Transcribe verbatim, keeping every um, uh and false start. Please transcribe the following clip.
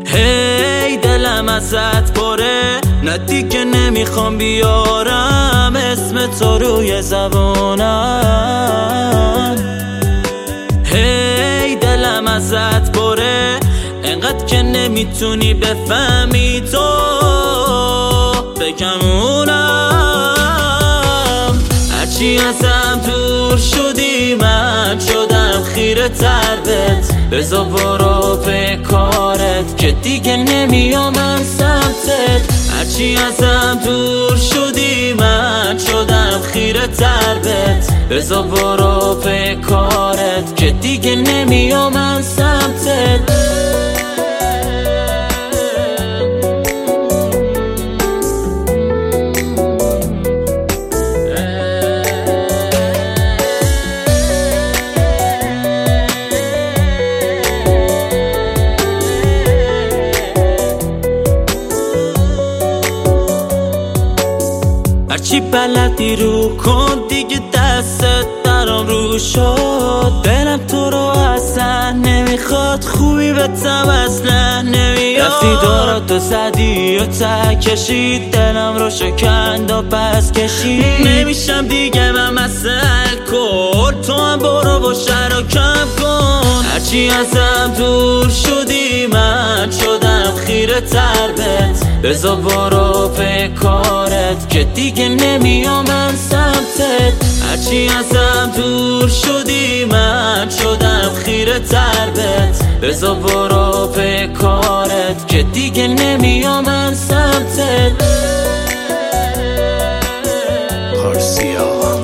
هی دلم ازت پره، نه دیگه نمیخوام بیارم اسم تو روی زبانم. هی دلم ازت پره، انقدر که نمیتونی بفهمی تو بکمونم. هرچی ازم دور شدی من شدم خیره تر بهت، بذار برو به کارت که دیگه نمیام من سمتت. هرچی ازم دور شدی من شدم خیره تر بهت، بذار برو به کارت که دیگه نمیام من سمتت. هرچی بلدی رو کن دیگه دستت درام رو شد. دلم تو رو اصلا نمیخواد، خوبی بهتم اصلا نمیاد. رفتی داراتو زدی و ته کشید، دلم رو شکند و پس کشید. نمیشم دیگه من مثل الکل، تو هم برو و شر کم کن. هرچی ازم دور شدی من شدم خیره تر بهت، بذار برو به کارت که دیگه نمیام من سمتت. هرچی ازم دور شدی من شدم خیره تر بهت، بذار برو به کارت که دیگه نمیام من سمتت. پارسیا